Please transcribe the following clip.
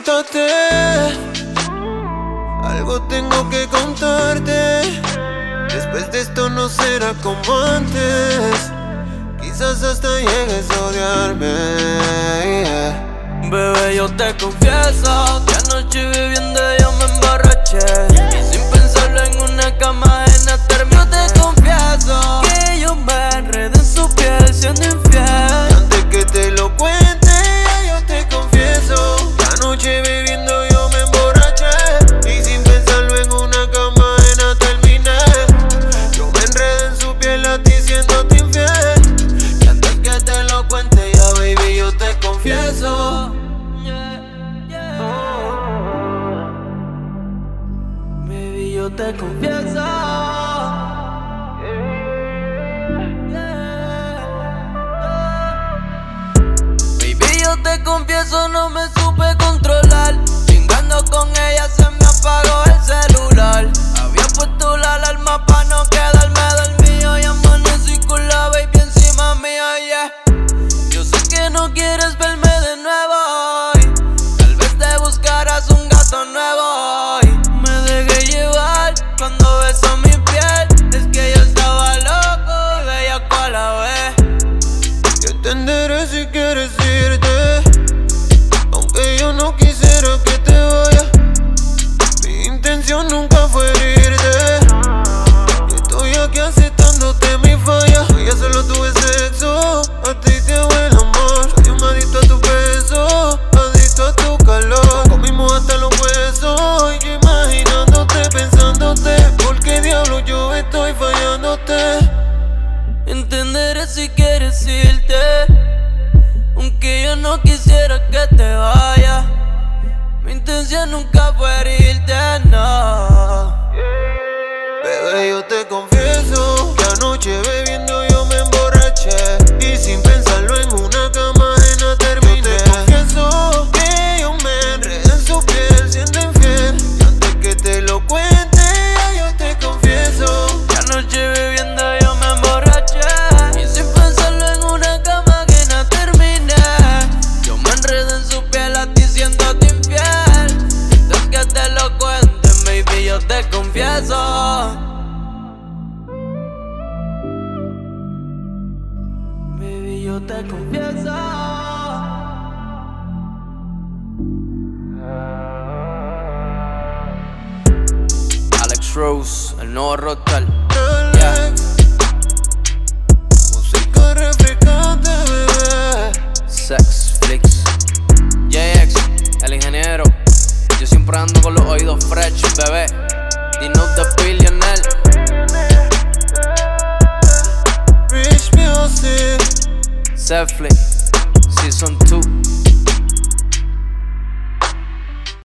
levántate, algo tengo que contarte. Después de esto no será como antes, quizás hasta llegues a odiarme, yeah. Bebé, yo te confieso que anoche bebiendo yo me emborraché, y sin pensarlo en una cama ajena terminé. Yo te confieso que yo me enredé en su piel siendo infiel. Y antes que te lo cuente, yo te confieso que anoche bebiendo yo me emborraché, y sin pensarlo en una cama ajena terminé. Yo me enredé en su piel a ti siéndote infiel. Y antes que te lo cuente, ya baby, yo te confieso. Baby, yo te confieso. Baby, yo te confieso, no me supe controlar. Chingando con ella se me apagó el celular. Había puesto la alarma pa' no quedarme dormido, y amanecí con la baby encima mía, yeah. Yo sé que no quieres verme de nuevo hoy, tal vez te buscarás un gato nuevo hoy. Me dejé llevar cuando besó mi piel, es que yo estaba loco y bellaco a la vez. Yo entenderé si quieres irte, aunque yo no quisiera que te vayas. Mi intención nunca fue herirte, y estoy aquí aceptándote mi falla. Yo solo tuve sexo, a ti te hago el amor. Soy un adicto a tu beso, adicto a tu calor. Comimos hasta los huesos, y yo imaginándote, pensándote. ¿Por qué diablo yo estoy fallándote? Entenderé si quieres irte, aunque yo no quisiera que te vayas. Mi intención nunca fue herirte, no. Bebé, yo te confieso que anoche bebiendo yo me emborraché, y sin pensarlo en una cama ajena terminé. Yo te confieso que yo me enredé en su piel siendo infiel. Y antes que te lo cuente, yo te confieso que anoche bebiendo yo me emborraché, y sin pensarlo en una cama ajena terminé. Yo me enredé en su piel a ti siéndote infiel. Antes que te lo cuente, baby, yo te confieso. Baby, yo te confieso. Alex Rose, el nuevo rockstar. Yeah. música refrescante, bebé. Sex Flix, JX, el ingeniero. Yo siempre ando con los oídos fresh, bebé. Dino the Billionaire. Rich Music. Sex Flix, Season 2.